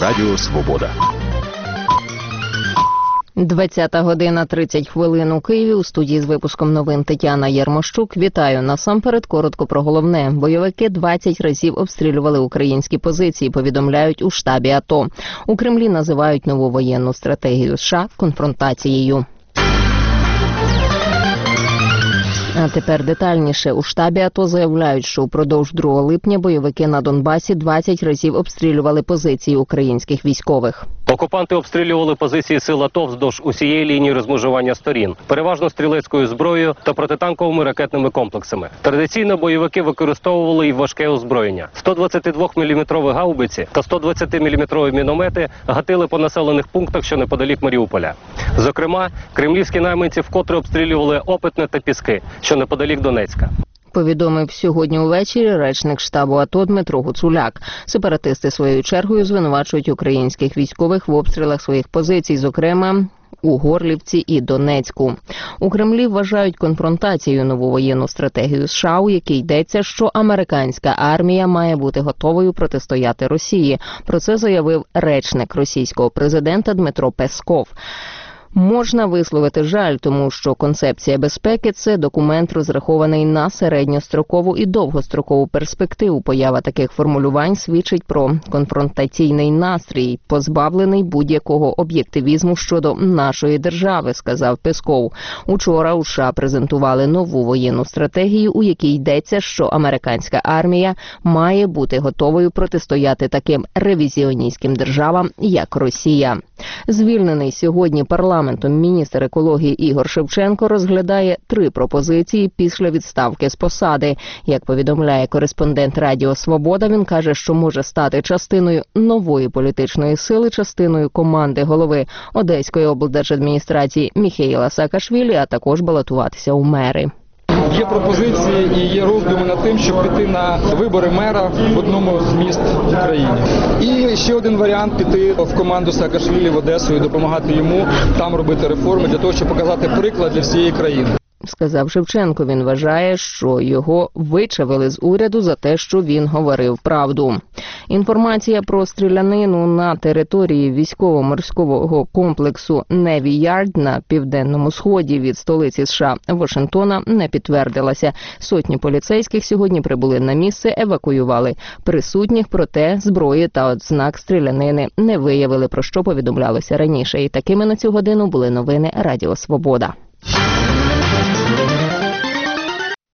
Радіо Свобода. 20:30 у Києві. У студії з випуском новин Тетяна Єрмощук. Вітаю. Насамперед коротко про головне. Бойовики 20 разів обстрілювали українські позиції, повідомляють у штабі АТО. У Кремлі називають нову воєнну стратегію США конфронтацією. А тепер детальніше. У штабі АТО заявляють, що упродовж 2 липня бойовики на Донбасі 20 разів обстрілювали позиції українських військових. Окупанти обстрілювали позиції сил АТО вздовж усієї лінії розмежування сторін, переважно стрілецькою зброєю та протитанковими ракетними комплексами. Традиційно бойовики використовували і важке озброєння. 122-мм гаубиці та 120-мм міномети гатили по населених пунктах, що неподалік Маріуполя. Зокрема, кремлівські найманці вкотре обстрілювали Опитне та Піски, що неподалік Донецька. Повідомив сьогодні увечері речник штабу АТО Дмитро Гуцуляк. Сепаратисти своєю чергою звинувачують українських військових в обстрілах своїх позицій, зокрема у Горлівці і Донецьку. У Кремлі вважають конфронтацією нову воєнну стратегію США, у якій йдеться, що американська армія має бути готовою протистояти Росії. Про це заявив речник російського президента Дмитро Песков. Можна висловити жаль, тому що концепція безпеки – це документ, розрахований на середньострокову і довгострокову перспективу. Поява таких формулювань свідчить про конфронтаційний настрій, позбавлений будь-якого об'єктивізму щодо нашої держави, сказав Песков. Учора у США презентували нову воєнну стратегію, у якій йдеться, що американська армія має бути готовою протистояти таким ревізіоністським державам, як Росія. Звільнений сьогодні парламентом міністр екології Ігор Шевченко розглядає 3 пропозиції після відставки з посади. Як повідомляє кореспондент Радіо Свобода, він каже, що може стати частиною нової політичної сили, частиною команди голови Одеської облдержадміністрації Міхеїла Саакашвілі, а також балотуватися у мери. Є пропозиції і є роздуми над тим, щоб піти на вибори мера в одному з міст України. І ще один варіант – піти в команду Саакашвілі в Одесу і допомагати йому там робити реформи, для того, щоб показати приклад для всієї країни. Сказав Шевченко, він вважає, що його вичавили з уряду за те, що він говорив правду. Інформація про стрілянину на території військово-морського комплексу Неві Ярд на південному сході від столиці США Вашингтона не підтвердилася. Сотні поліцейських сьогодні прибули на місце, евакуювали присутніх, проте зброї та ознак стрілянини не виявили, про що повідомлялося раніше. І такими на цю годину були новини Радіо Свобода.